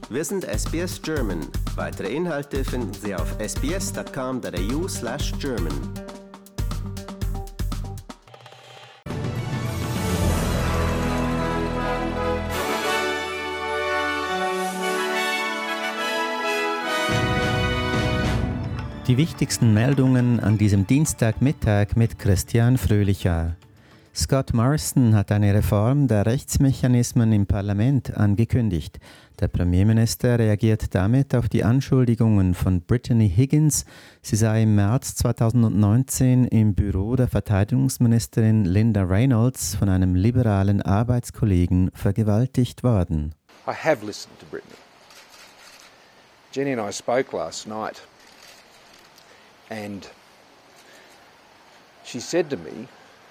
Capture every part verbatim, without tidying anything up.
Wir sind S B S German. Weitere Inhalte finden Sie auf sbs.com.au slash German. Die wichtigsten Meldungen an diesem Dienstagmittag mit Christian Fröhlicher. Scott Morrison hat eine Reform der Rechtsmechanismen im Parlament angekündigt. Der Premierminister reagiert damit auf die Anschuldigungen von Brittany Higgins, sie sei im März zweitausendneunzehn im Büro der Verteidigungsministerin Linda Reynolds von einem liberalen Arbeitskollegen vergewaltigt worden. I have listened to Brittany. Jenny and I spoke last night. And she said to me,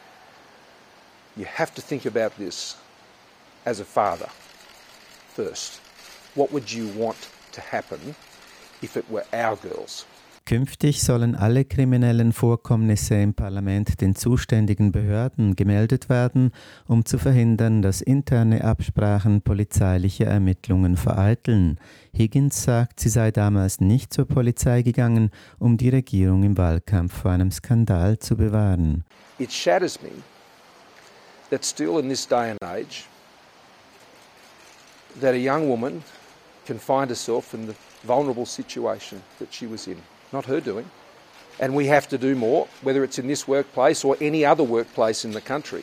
you have to think about this as a father first. What would you want to happen if it were our girls? Künftig sollen alle kriminellen Vorkommnisse im Parlament den zuständigen Behörden gemeldet werden, um zu verhindern, dass interne Absprachen polizeiliche Ermittlungen vereiteln. Higgins sagt, sie sei damals nicht zur Polizei gegangen, um die Regierung im Wahlkampf vor einem Skandal zu bewahren. It shatters me that still in this day and age that a young woman can find herself in the vulnerable situation that she was in. Not her doing. And we have to do more, whether it's in this workplace or any other workplace in the country,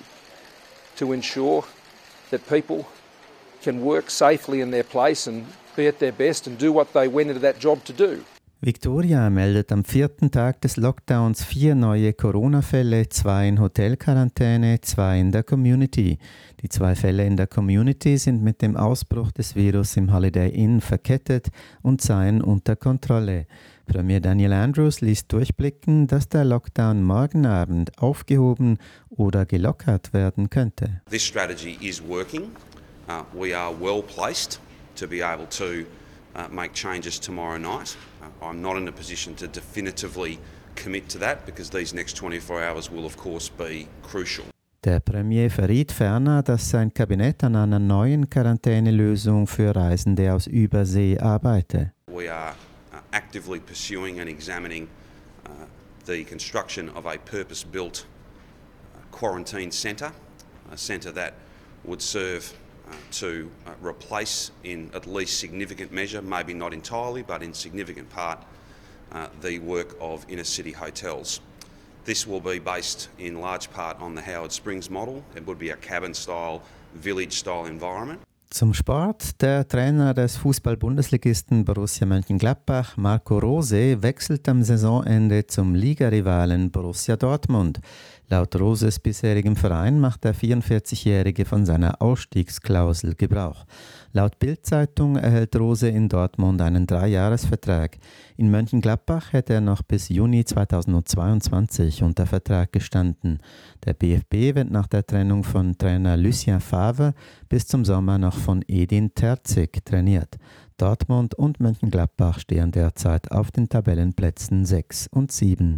to ensure that people can work safely in their place and be at their best and do what they went into that job to do. Victoria meldet am vierten Tag des Lockdowns vier neue Corona-Fälle, zwei in Hotelquarantäne, zwei in der Community. Die zwei Fälle in der Community sind mit dem Ausbruch des Virus im Holiday Inn verkettet und seien unter Kontrolle. Premier Daniel Andrews ließ durchblicken, dass der Lockdown morgen Abend aufgehoben oder gelockert werden könnte. This strategy is working. Uh, we are well placed to be able to uh, make changes tomorrow night. Uh, I'm not in a position to definitively commit to that because these next twenty-four hours will of course be crucial. Der Premier verriet ferner, dass sein Kabinett an einer neuen Quarantänelösung für Reisende aus Übersee arbeite. We are uh, actively pursuing and examining uh, the construction of a purpose-built uh, quarantine centre, a centre that would serve uh, to uh, replace in at least significant measure, maybe not entirely, but in significant part, uh, the work of inner-city hotels. This will be based in large part on the Howard Springs model. It would be a cabin-style, village-style environment. Zum Sport. Der Trainer des Fußball-Bundesligisten Borussia Mönchengladbach, Marco Rose, wechselt am Saisonende zum Ligarivalen Borussia Dortmund. Laut Roses bisherigem Verein macht der vierundvierzigjährige von seiner Ausstiegsklausel Gebrauch. Laut Bild-Zeitung erhält Rose in Dortmund einen Dreijahresvertrag. In Mönchengladbach hätte er noch bis Juni zweitausendzweiundzwanzig unter Vertrag gestanden. Der B F B wird nach der Trennung von Trainer Lucien Favre bis zum Sommer noch von Edin Terzic trainiert. Dortmund und Mönchengladbach stehen derzeit auf den Tabellenplätzen sechs und sieben.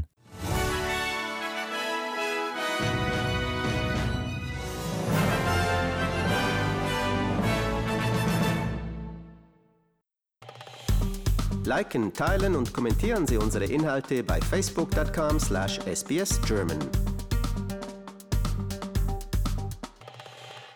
Liken, teilen und kommentieren Sie unsere Inhalte bei facebook dot com slash S B S German.